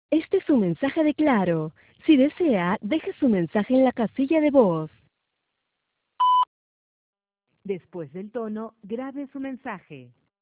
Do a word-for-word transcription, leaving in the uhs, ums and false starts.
Este es un mensaje de Claro. Si desea, deje su mensaje en la casilla de voz. Después del tono, grabe su mensaje.